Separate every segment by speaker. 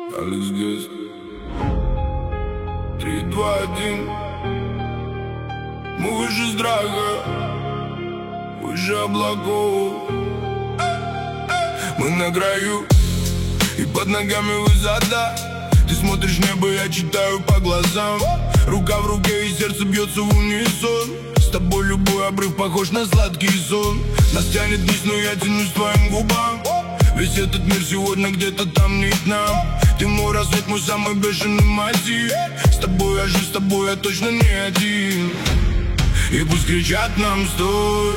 Speaker 1: Алекс Гес 3, 2, 1. Мы выше страха, выше облаков. Мы на краю, и под ногами высота. Ты смотришь в небо, я читаю по глазам. Рука в руке и сердце бьется в унисон. С тобой любой обрыв похож на сладкий сон. Нас тянет вниз, но я тянусь к твоим губам. Весь этот мир сегодня где-то там не к нам. Ты мой рассвет, мой самый бешеный мотив. С тобой я жив, с тобой я точно не один. И пусть кричат нам стой,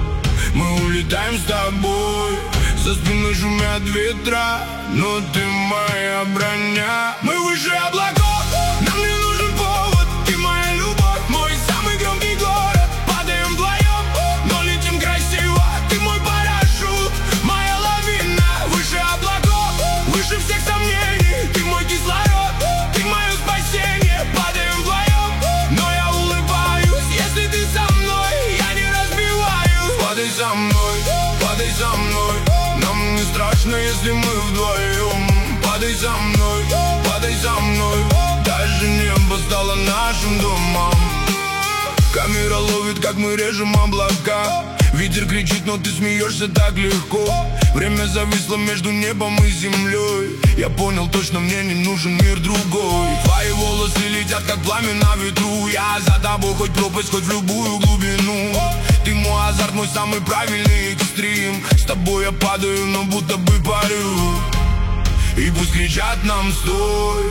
Speaker 1: мы улетаем с тобой. За спиной шумят ветра, но ты моя броня. Мы выше облаков, нам не нужен повод. Ты моя любовь, мой самый громкий город. Падаем вдвоем, но летим красиво. Ты мой парашют, моя лавина. Выше облаков, выше всех сомнений. Ты мой кислород, ты мое спасение. Падаем вдвоем, но я улыбаюсь. Если ты со мной, я не разбиваюсь. Падай со мной, падай со мной. Нам не страшно, если мы вдвоем. Падай за мной, падай за мной. Даже небо стало нашим домом. Камера ловит, как мы режем облака. Ветер кричит, но ты смеешься так легко. Время зависло между небом и землей. Я понял точно, мне не нужен мир другой. Твои волосы летят, как пламя на ветру. Я за тобой хоть пропасть, хоть в любую глубину. Ты мой азарт, мой самый правильный экстрим. С тобой я падаю, но будто бы парю. И пусть кричат нам стой,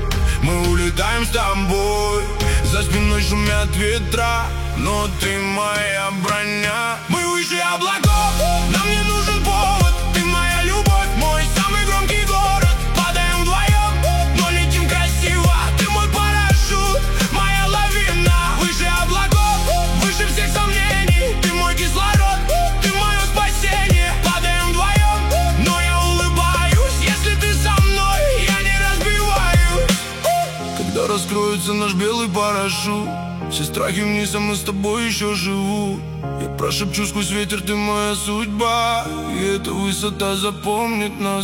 Speaker 1: мы улетаем с тобой. За спиной шумят ветра, но ты моя броня. Мы выше облаков, нам не нужен повод. Ты моя любовь, мой самый громкий город. Падаем вдвоем, но летим красиво. Ты мой парашют, моя лавина. Выше облаков, выше всех сомнений. Ты мой кислород, ты мое спасение. Падаем вдвоем, но я улыбаюсь. Если ты со мной, я не разбиваюсь. Когда раскроется наш белый парашют, все страхи вниз, а мы с тобой еще живут. Я прошепчу сквозь ветер, ты моя судьба. И эта высота запомнит нас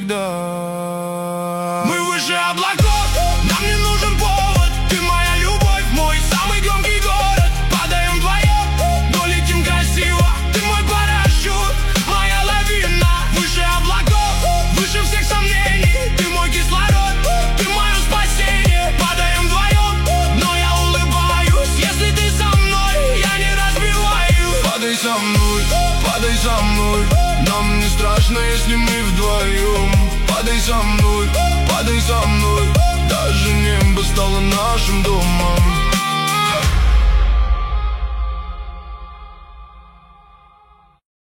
Speaker 1: всегда. Мы выше облаков, нам не нужен повод. Ты моя любовь, мой самый громкий город. Падаем вдвоем, но летим красиво. Ты мой парашют, моя лавина. Выше облаков, выше всех сомнений. Ты мой кислород, ты мое спасение. Падаем вдвоем, но я улыбаюсь. Если ты со мной, я не разбиваюсь. Падай со мной, падай со мной. Нам не страшно, если мы вдвоем. Падай со мной, падай со мной. Даже небо стало нашим домом.